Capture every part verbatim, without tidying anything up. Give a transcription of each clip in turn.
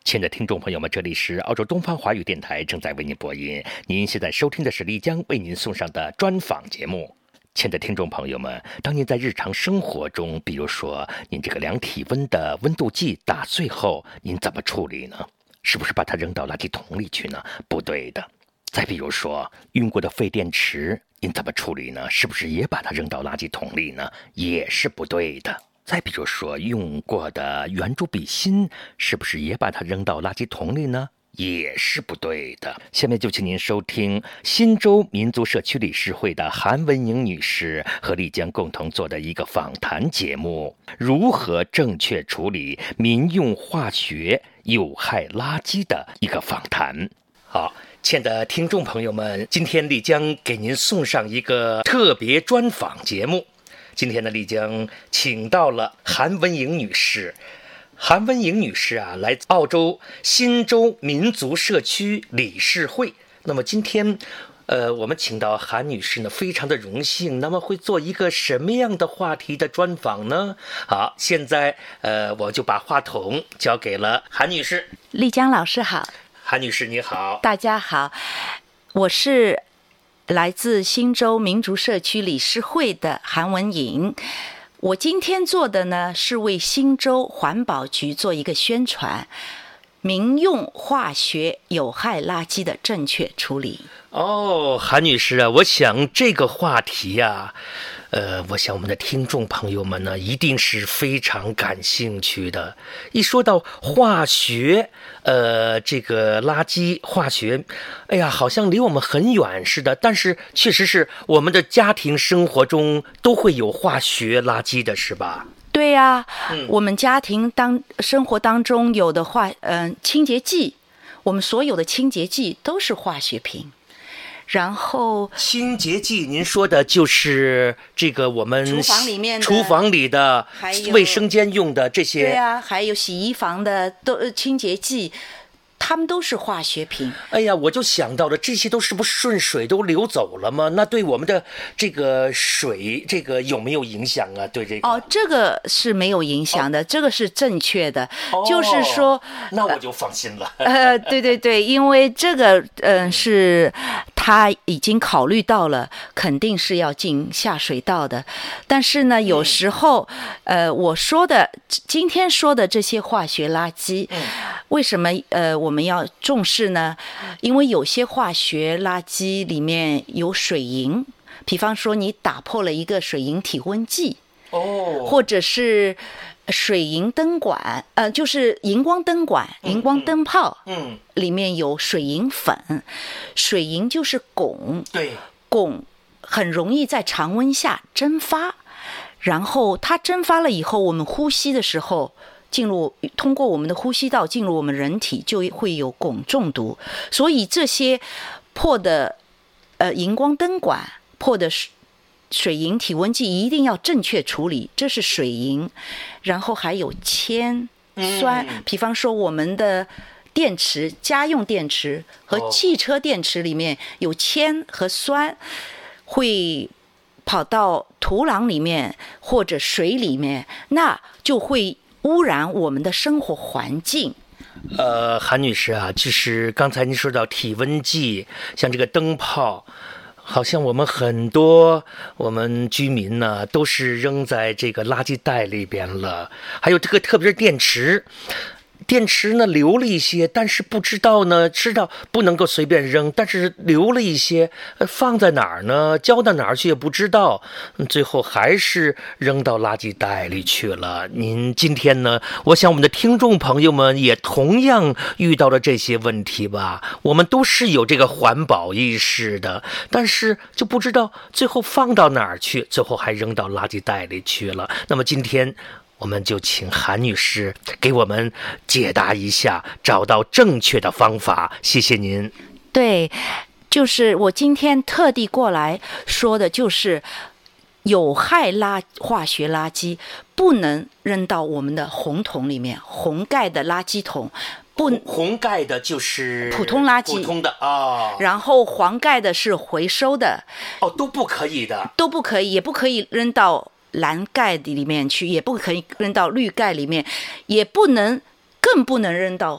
亲爱的听众朋友们，这里是澳洲东方华语电台，正在为您播音。您现在收听的是丽江为您送上的专访节目。亲爱的听众朋友们，当您在日常生活中，比如说您这个量体温的温度计打碎后，您怎么处理呢？是不是把它扔到垃圾桶里去呢？不对的。再比如说用过的废电池，您怎么处理呢？是不是也把它扔到垃圾桶里呢？也是不对的。再比如说用过的圆珠笔芯，是不是也把它扔到垃圾桶里呢？也是不对的。下面就请您收听新州民族社区理事会的韩文莹女士和丽江共同做的一个访谈节目，如何正确处理民用化学有害垃圾的一个访谈。好，亲爱的听众朋友们，今天丽江给您送上一个特别专访节目。今天呢，丽江请到了韩文莹女士。韩文莹女士啊，来自澳洲新州民族社区理事会。那么今天，呃，我们请到韩女士呢，非常的荣幸。那么会做一个什么样的话题的专访呢？好，现在呃，我就把话筒交给了韩女士。 丽江老师好。 韩女士你好。 大家好，我是来自新州民族社区理事会的韩文莹。我今天做的呢，是为新州环保局做一个宣传，民用化学有害垃圾的正确处理。 哦，韩女士啊，我想这个话题呀、啊，呃，我想我们的听众朋友们呢，一定是非常感兴趣的。一说到化学，呃，这个垃圾化学，哎呀，好像离我们很远似的。但是确实是我们的家庭生活中都会有化学垃圾的，是吧？ 对呀、啊嗯， 我们家庭当生活当中有的化，嗯、呃，清洁剂，我们所有的清洁剂都是化学品。然后清洁剂，您说的就是这个我们厨房里面的厨房里的卫生间用的这些， 对啊，还有洗衣房的都清洁剂，它们都是化学品。 哎呀，我就想到了，这些都是不是顺水都流走了吗？那对我们的这个水，这个有没有影响啊？对这个哦，这个是没有影响的，哦、这个是正确的， 哦、 就是说， 那我就放心了。 呃，对对对，因为这个，嗯、呃，是他已经考虑到了，肯定是要进下水道的。但是呢，有时候，嗯、呃，我说的今天说的这些化学垃圾，嗯、为什么呃我们要重视呢？因为有些化学垃圾里面有水银，比方说你打破了一个水银体温计， 哦， 或者是水银灯管，呃，就是荧光灯管、荧光灯泡， 嗯， 里面有水银粉，水银就是汞， 对， 汞很容易在常温下蒸发，然后它蒸发了以后，我们呼吸的时候。进入通过我们的呼吸道进入我们人体，就会有汞中毒。所以这些破的呃荧光灯管、破的水银体温计一定要正确处理，这是水银。然后还有铅、酸， 嗯、 比方说我们的电池、家用电池和汽车电池里面有铅和酸，会跑到土壤里面或者水里面，那就会污染我们的生活环境。 呃，韩女士啊，就是刚才您说到体温计，像这个灯泡，好像我们很多我们居民呢都是扔在这个垃圾袋里边了。还有这个，特别是电池。电池呢留了一些，但是不知道呢，知道不能够随便扔，但是留了一些，呃、放在哪儿呢？交到哪儿去也不知道，最后还是扔到垃圾袋里去了。您今天呢，我想我们的听众朋友们也同样遇到了这些问题吧？我们都是有这个环保意识的，但是就不知道最后放到哪儿去，最后还扔到垃圾袋里去了。那么今天我们就请韩女士给我们解答一下，找到正确的方法。谢谢您。 对，就是我今天特地过来说的，就是有害垃化学垃圾不能扔到我们的红桶里面，红盖的垃圾桶。不， 红盖的就是普通垃圾， 普通的啊、哦。 然后黄盖的是回收的。 哦，都不可以的， 都不可以，也不可以扔到蓝盖里面去，也不可以扔到绿盖里面，也不能，更不能扔到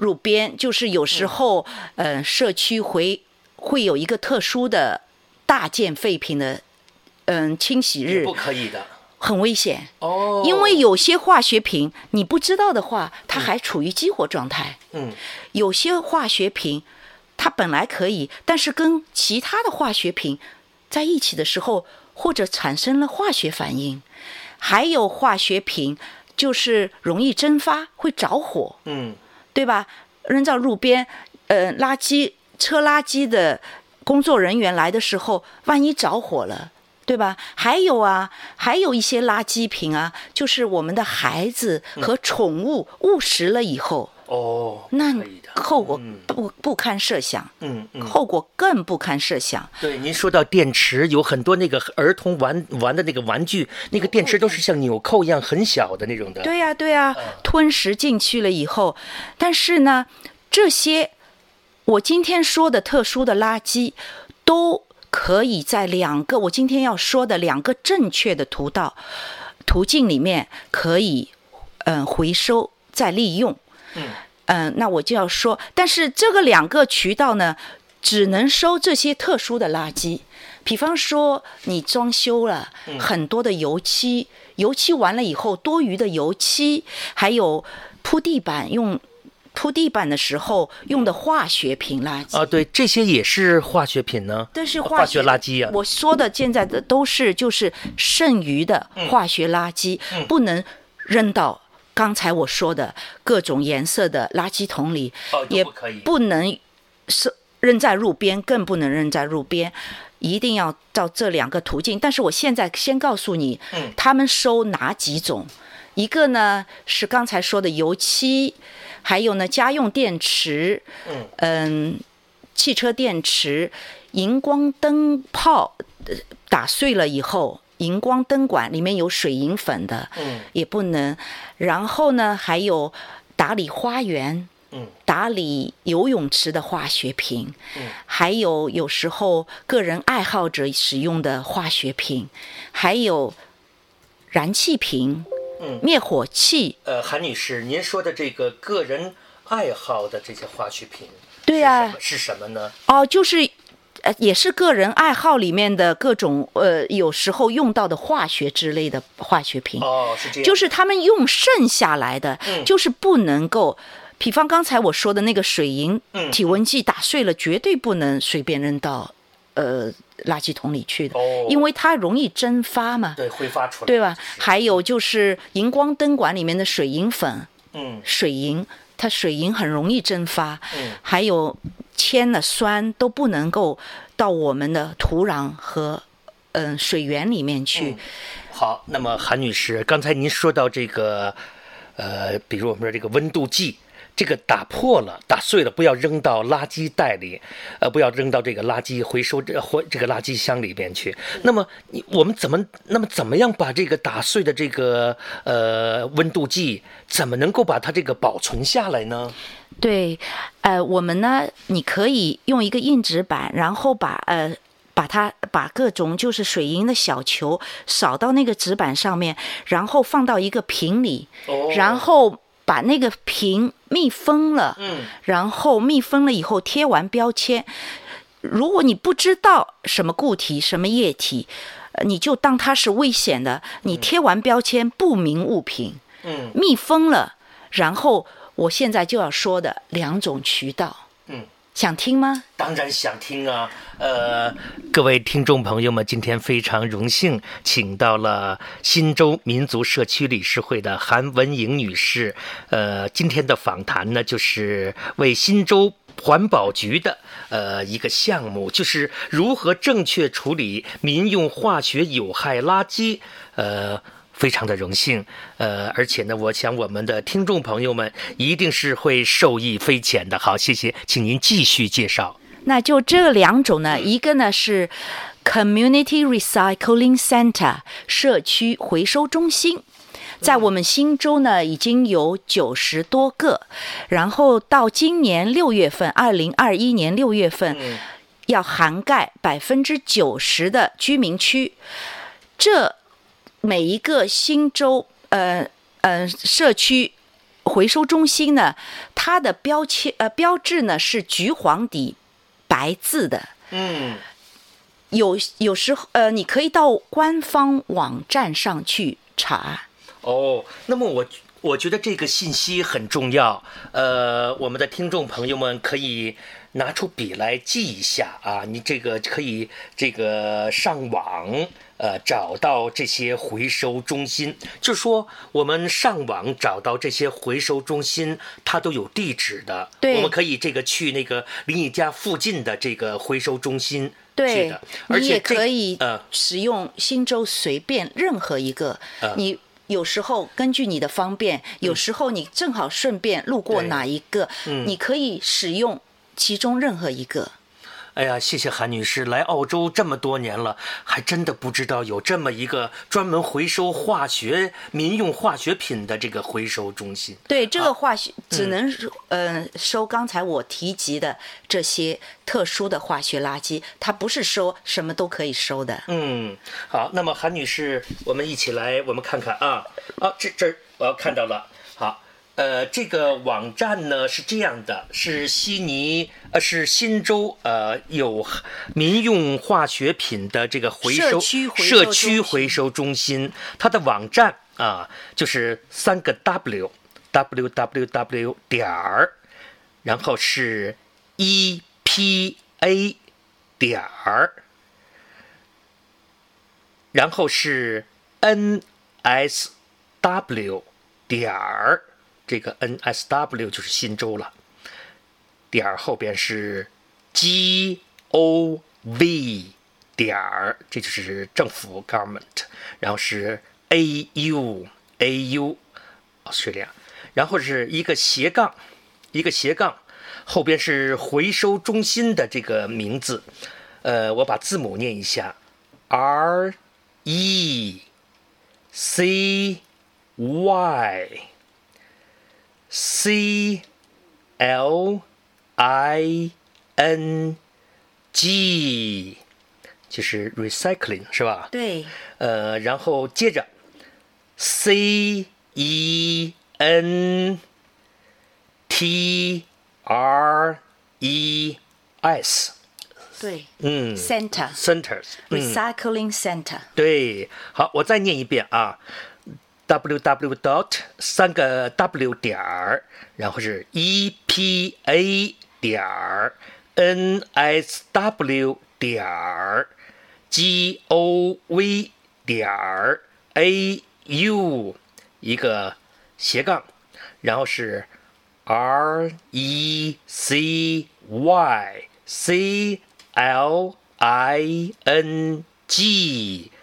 入编，就是有时候，嗯、呃，社区会会有一个特殊的大件废品的，嗯、呃，清洗日， 不可以的， 很危险哦。 因为有些化学品你不知道的话，它还处于激活状态。 嗯， 有些化学品它本来可以，但是跟其他的化学品在一起的时候，或者产生了化学反应，还有化学品就是容易蒸发，会着火。 嗯。 对吧？扔到路边，呃，垃圾车垃圾的工作人员来的时候，万一着火了，对吧？还有啊，还有一些垃圾品啊，就是我们的孩子和宠物误食了以后， 哦， 那后果不不堪设想。 嗯嗯， 后果更不堪设想。 对，您说到电池，有很多那个儿童玩玩的那个玩具，那个电池都是像纽扣一样很小的那种的。 对呀、啊、对呀、啊，吞食进去了以后，但是呢，这些我今天说的特殊的垃圾，都可以在两个我今天要说的两个正确的途道途径里面可以嗯、呃、回收再利用。 嗯。 嗯、呃，那我就要说，但是这个两个渠道呢，只能收这些特殊的垃圾。比方说，你装修了很多的油漆，嗯、油漆完了以后，多余的油漆，还有铺地板用铺地板的时候用的化学品垃圾啊，对，这些也是化学品呢。 这是化学垃圾啊。 我说的现在的都是就是剩余的化学垃圾，嗯、不能扔到刚才我说的各种颜色的垃圾桶里， 哦、 也不能是扔在路边，更不能扔在路边，一定要到这两个途径。但是我现在先告诉你， 嗯、 他们收哪几种？一个呢是刚才说的油漆，还有呢家用电池， 嗯、 嗯，汽车电池，荧光灯泡打碎了以后。荧光灯管里面有水银粉的， 嗯， 也不能。然后呢，还有打理花园， 嗯， 打理游泳池的化学品， 嗯， 还有有时候个人爱好者使用的化学品，还有燃气瓶， 嗯， 灭火器。 呃，韩女士，您说的这个个人爱好的这些化学品， 对啊， 是什么呢？ 哦，就是。呃，也是个人爱好里面的各种呃，有时候用到的化学之类的化学品。 哦，是这样。 就是他们用剩下来的， 嗯、 就是不能够，比方刚才我说的那个水银体温计打碎了， 嗯、 绝对不能随便扔到呃垃圾桶里去的， 哦、 因为它容易蒸发嘛。 对，挥发出来， 对吧？还有就是荧光灯管里面的水银粉， 嗯， 水银它水银很容易蒸发， 嗯， 还有。铅的酸都不能够到我们的土壤和嗯、呃、水源里面去、 嗯。好，那么韩女士，刚才您说到这个，呃，比如我们说这个温度计，这个打破了、打碎了，不要扔到垃圾袋里，呃，不要扔到这个垃圾回收这或这个垃圾箱里边去。那么你我们怎么那么怎么样把这个打碎的这个呃温度计，怎么能够把它这个保存下来呢？ 对，呃，我们呢，你可以用一个硬纸板，然后把呃，把它把各种就是水银的小球扫到那个纸板上面，然后放到一个瓶里， 哦、 然后把那个瓶密封了， 嗯， 然后密封了以后贴完标签。如果你不知道什么固体、什么液体，你就当它是危险的，你贴完标签不明物品， 嗯， 密封了，然后。我现在就要说的两种渠道， 嗯， 想听吗？ 当然想听啊。呃，各位听众朋友们，今天非常荣幸请到了新洲民族社区理事会的韩文颖女士。呃，今天的访谈呢，就是为新洲环保局的呃一个项目，就是如何正确处理民用化学有害垃圾。呃。非常的荣幸，呃，而且呢，我想我们的听众朋友们一定是会受益匪浅的。好，谢谢，请您继续介绍。 那就这两种呢，一个呢是 Community Recycling Center 社区回收中心，在我们新洲呢已经有九十多个，然后到今年六月份，二零二一年六月份，要涵盖百分之九十的居民区，这。每一个新洲呃呃社区回收中心呢，它的标签呃标志呢是橘黄底白字的。 嗯， 有有时候呃，你可以到官方网站上去查。 哦，那么我我觉得这个信息很重要。呃，我们的听众朋友们可以拿出笔来记一下啊，你这个可以这个上网。呃，找到这些回收中心，就是说我们上网找到这些回收中心，它都有地址的。 对， 我们可以这个去那个离你家附近的这个回收中心去的。 对，你也可以使用新州随便任何一个。呃、你有时候根据你的方便，有时候你正好顺便路过哪一个， 嗯、 你可以使用其中任何一个。 哎呀，谢谢韩女士，来澳洲这么多年了，还真的不知道有这么一个专门回收化学民用化学品的这个回收中心。 对，这个化学、啊、只能、嗯、呃收刚才我提及的这些特殊的化学垃圾，它不是收什么都可以收的。 嗯，好，那么韩女士，我们一起来，我们看看啊，啊，这这我要看到了，好。呃，这个网站呢是这样的，是悉尼呃是新州呃有民用化学品的这个回收社区回收中心，它的网站啊就是三个 W W W W 点儿，然后是 E P A 点儿，然后是 N S W 点儿。这个 N S W 就是新州了，点儿后边是 G O V 点儿，这就是政府 government， 然后是 A U A U Australia， 然后是一个斜杠，一个斜杠，后边是回收中心的这个名字，呃，我把字母念一下 R E C Y。C L I N G 就是 recycling 是吧？ 对。 呃，然后接着 C E N T R E S 对， 嗯 ，center centers recycling center、嗯。 对，好，我再念一遍啊。W W dot 三个 W 点儿，然后是 E P A 点儿 N S W 点儿 G O V 点儿 A U 一个斜杠，然后是 R E C Y C L I N G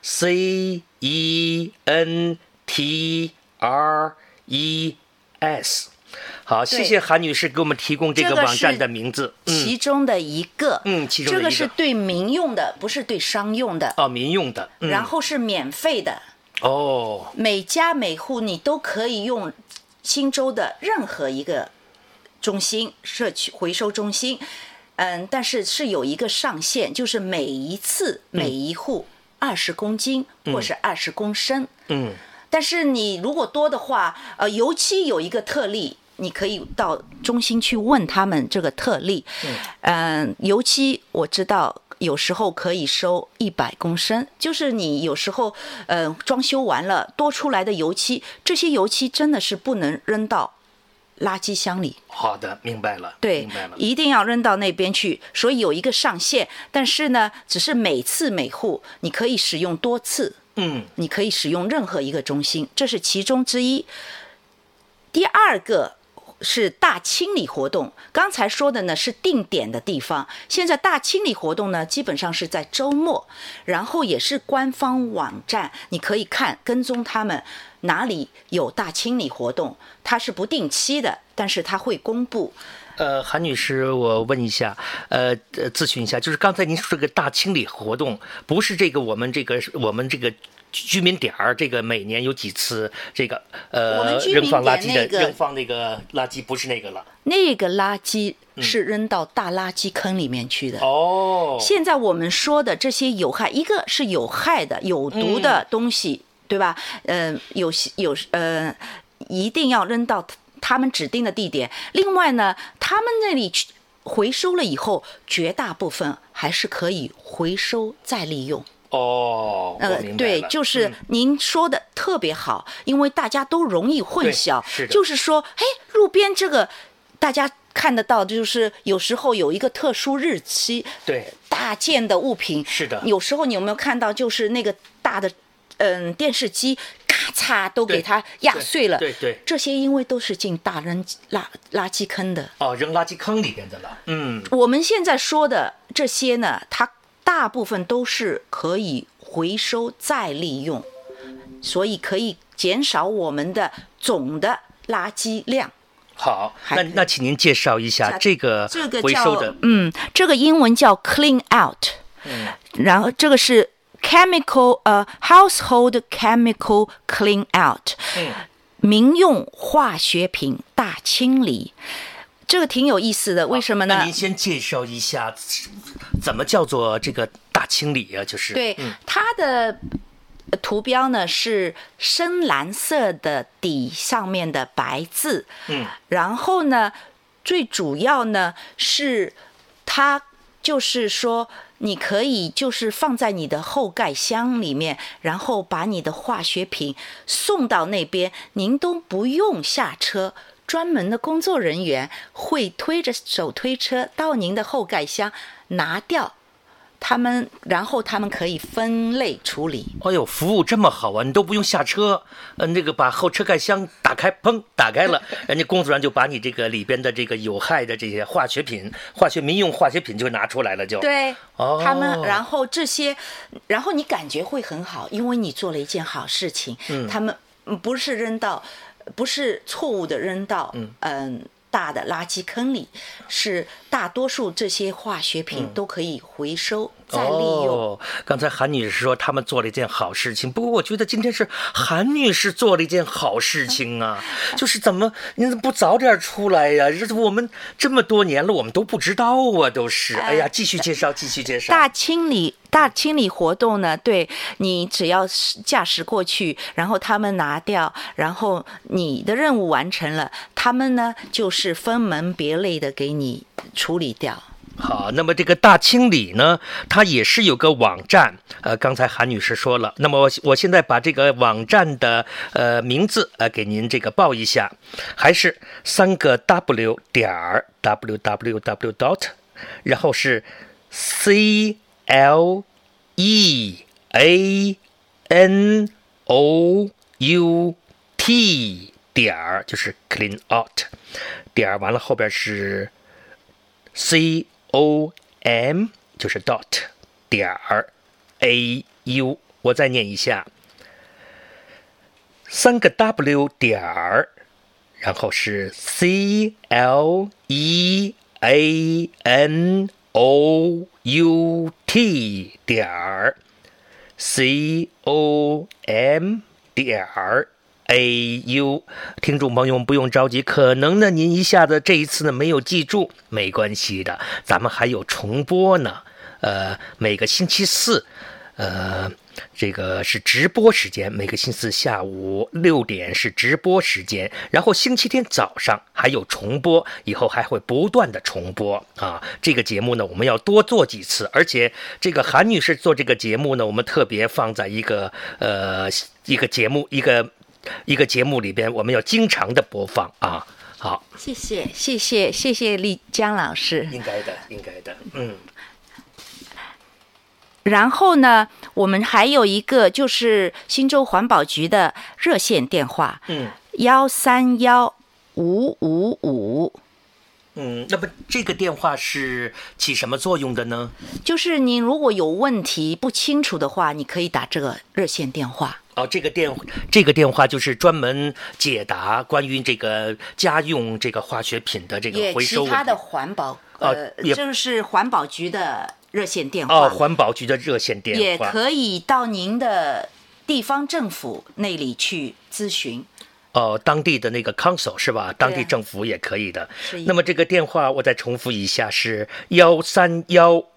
C E N T R E S， 好，谢谢韩女士给我们提供这个网站的名字， 这个、其中的一个， 嗯，其中的一个， 这个是对民用的，不是对商用的， 哦，民用的， 嗯、然后是免费的， 哦， 每家每户你都可以用新州的任何一个中心社区回收中心，嗯，但是是有一个上限，就是每一次每一户二十公斤、嗯、或是二十公升， 嗯。 但是你如果多的话，呃，油漆有一个特例，你可以到中心去问他们这个特例。嗯，呃、油漆我知道有时候可以收一百公升，就是你有时候呃装修完了多出来的油漆，这些油漆真的是不能扔到垃圾箱里。 好的，明白了。 对， 明白了， 一定要扔到那边去，所以有一个上限。但是呢，只是每次每户你可以使用多次。 嗯， 你可以使用任何一个中心，这是其中之一。第二个是大清理活动，刚才说的呢是定点的地方，现在大清理活动呢基本上是在周末，然后也是官方网站，你可以看跟踪他们哪里有大清理活动，它是不定期的，但是它会公布。 呃，韩女士，我问一下，呃，咨询一下，就是刚才您说这个大清理活动，不是这个我们这个我们这个居民点儿，这个每年有几次这个呃扔放垃圾的、扔放那个垃圾，不是那个了。 那个垃圾是扔到大垃圾坑里面去的。 哦、嗯。 现在我们说的这些有害，一个是有害的、有毒的东西， 嗯、 对吧？呃，有有呃。 一定要扔到他们指定的地点。另外呢，他们那里回收了以后，绝大部分还是可以回收再利用。 哦，呃， 对，就是您说的特别好，嗯、因为大家都容易混淆。 是的， 就是说，哎，路边这个大家看得到，就是有时候有一个特殊日期， 对， 大件的物品， 是的。 有时候你有没有看到，就是那个大的嗯电视机，咔嚓都给它压碎了。 对 对, 对， 这些因为都是进大扔垃垃圾坑的。 哦，扔垃圾坑里边的了。嗯， 我们现在说的这些呢，它大部分都是可以回收再利用，所以可以减少我们的总的垃圾量。 好，那那请您介绍一下这个回收的。 这个、嗯，这个英文叫 clean out， 嗯， 然后这个是 chemical 呃、uh, household chemical clean out， 嗯， 民用化学品大清理。这个挺有意思的，为什么呢？ 那您先介绍一下，怎么叫做这个大清理啊？就是对、 嗯、 它的图标呢是深蓝色的底上面的白字， 嗯， 然后呢，最主要呢是它就是说，你可以就是放在你的后盖箱里面，然后把你的化学品送到那边，您都不用下车。专门的工作人员会推着手推车到您的后盖箱拿掉他们，然后他们可以分类处理。 哎呦，服务这么好啊！你都不用下车，呃，那个把后车盖箱打开，砰，打开了，人家工作人员就把你这个里边的这个有害的这些化学品、化学民用化学品就拿出来了，就对， 哦， 他们，然后这些，然后你感觉会很好，因为你做了一件好事情。 嗯， 他们不是扔到。不是错误的扔到嗯、呃、大的垃圾坑里，是大多数这些化学品都可以回收、嗯、再利用。 哦，刚才韩女士说他们做了一件好事情，不过我觉得今天是韩女士做了一件好事情啊，就是怎么你不早点出来呀、啊？我们这么多年了，我们都不知道啊，都是。哎呀，继续介绍，继续介绍。 大清理。大清理活动呢，对，你只要驾驶过去，然后他们拿掉，然后你的任务完成了，他们呢就是分门别类的给你处理掉。 好，那么这个大清理呢，它也是有个网站，呃，刚才韩女士说了，那么我我现在把这个网站的呃名字呃给您这个报一下，还是三个 W 点儿 w w w dot， 然后是 C L E A N O U T 点儿，就是 clean out 点儿，完了后边是 C O M， 就是 dot 点儿 A U， 我再念一下，三个 W 点儿，然后是 C L E A N O U T 点儿 C O M 点儿 A U， 听众朋友们不用着急，可能呢您一下子这一次呢没有记住，没关系的，咱们还有重播呢。呃，每个星期四，呃，这个是直播时间，每个星期四下午六点是直播时间，然后星期天早上还有重播，以后还会不断的重播啊。这个节目呢，我们要多做几次，而且这个韩女士做这个节目呢，我们特别放在一个呃一个节目一个。一个节目里边，我们要经常的播放啊。好， 谢谢，谢谢，谢谢丽江老师。 应该的，应该的，嗯。 然后呢，我们还有一个就是新州环保局的热线电话， 嗯， 幺三幺五五五。 嗯，那么这个电话是起什么作用的呢？ 就是你如果有问题不清楚的话，你可以打这个热线电话。 哦，这个电这个电话就是专门解答关于这个家用这个化学品的这个回收问题。 也其他的环保，呃， 也就是环保局的热线电话。 哦，环保局的热线电话也可以到您的地方政府那里去咨询。 哦，当地的那个 council 是吧？当地政府也可以的。那么这个电话我再重复一下，是幺三幺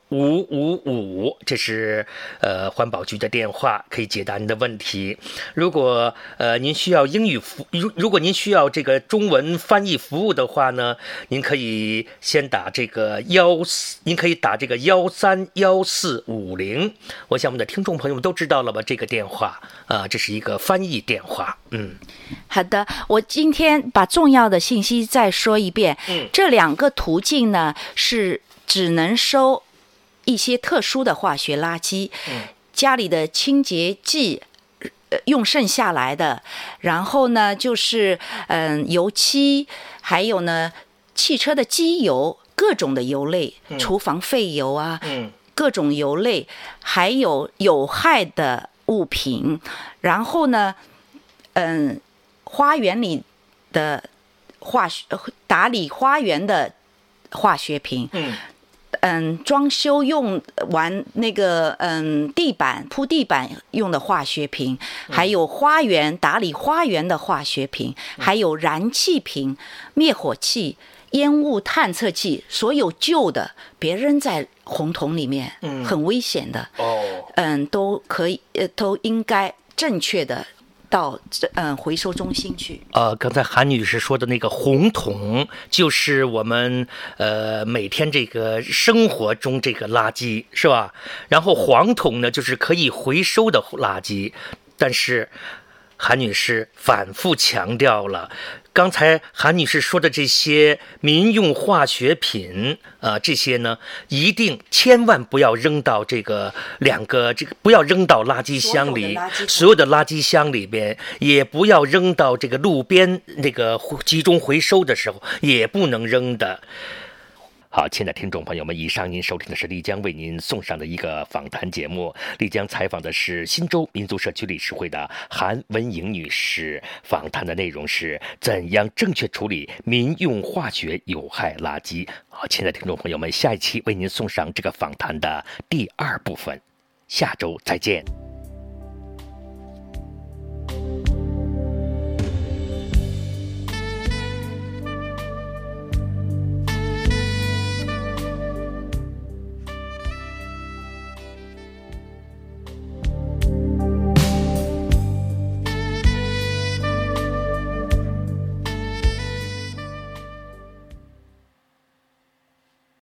五五五，这是呃环保局的电话，可以解答您的问题。如果呃您需要英语服，如如果您需要这个中文翻译服务的话呢，您可以先打这个幺四，您可以打这个幺三幺四五零。我想我们的听众朋友们都知道了吧？这个电话啊、呃，这是一个翻译电话。嗯， 好的，我今天把重要的信息再说一遍。 嗯， 这两个途径呢是只能收一些特殊的化学垃圾， 嗯， 家里的清洁剂。呃，用剩下来的，然后呢，就是嗯、呃，油漆，还有呢，汽车的机油，各种的油类， 嗯、 厨房废油啊， 嗯， 各种油类，还有有害的物品，然后呢，嗯，花园里的化学打理花园的化学品， 嗯。 嗯，装修用完那个嗯地板铺地板用的化学品，还有花园打理花园的化学品，还有燃气瓶、灭火器、烟雾探测器，所有旧的别扔在红桶里面， 嗯， 很危险的。 哦， 嗯，都可以，呃，都应该正确的。到嗯回收中心去。 呃，刚才韩女士说的那个红桶，就是我们呃每天这个生活中这个垃圾，是吧？然后黄桶呢，就是可以回收的垃圾。但是韩女士反复强调了，刚才韩女士说的这些民用化学品啊、呃，这些呢，一定千万不要扔到这个两个这个，不要扔到垃圾箱里，所有的垃圾箱里边，也不要扔到这个路边那个集中回收的时候，也不能扔的。好，亲爱的听众朋友们，以上您收听的是丽江为您送上的一个访谈节目。丽江采访的是新洲民族社区理事会的韩文颖女士，访谈的内容是怎样正确处理民用化学有害垃圾。好，亲爱的听众朋友们，下一期为您送上这个访谈的第二部分，下周再见。